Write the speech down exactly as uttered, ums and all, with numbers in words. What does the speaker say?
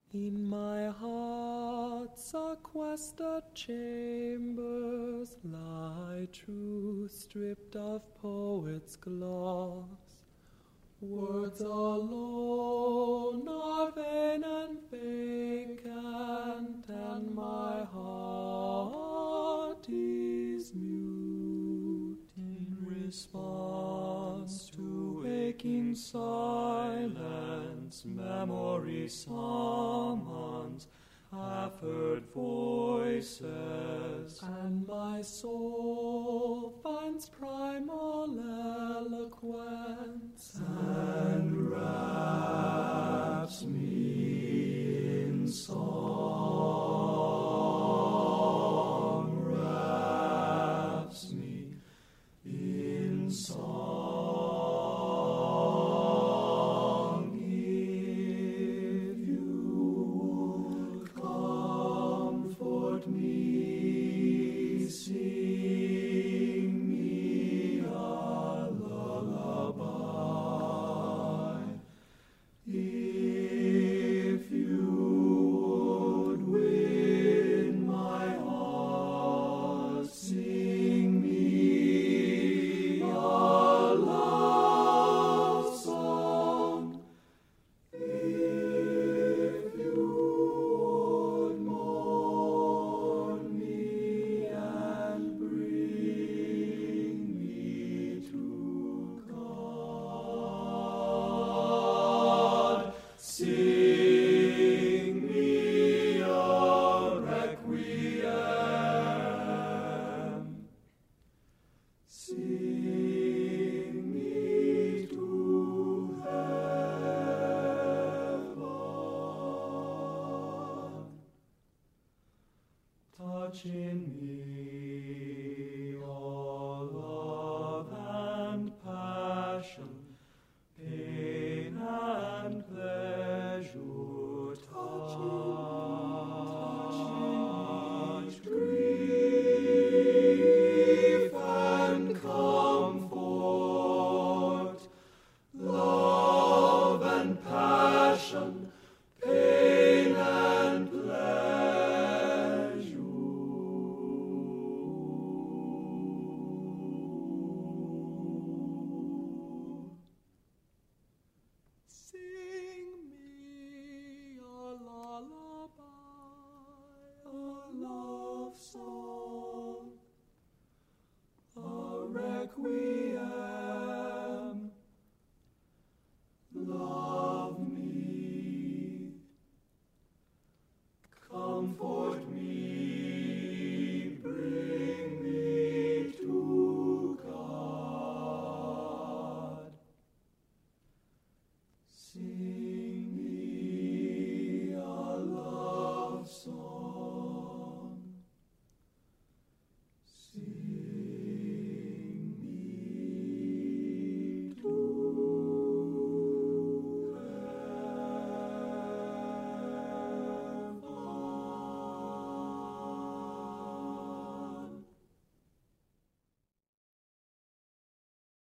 In my heart's sequestered chambers lie truth stripped of poet's gloss. Words alone are vain and vacant, and my heart is mute in response to waking silence. Memory summons half-heard voices, and my soul finds primal eloquence and wraps me in song, wraps me in song. If you would comfort me, sing me a lullaby. If you would win my heart, sing me a love song. If you would mourn me and bring me to God, sing me a requiem. Sing me to heaven. Touch in me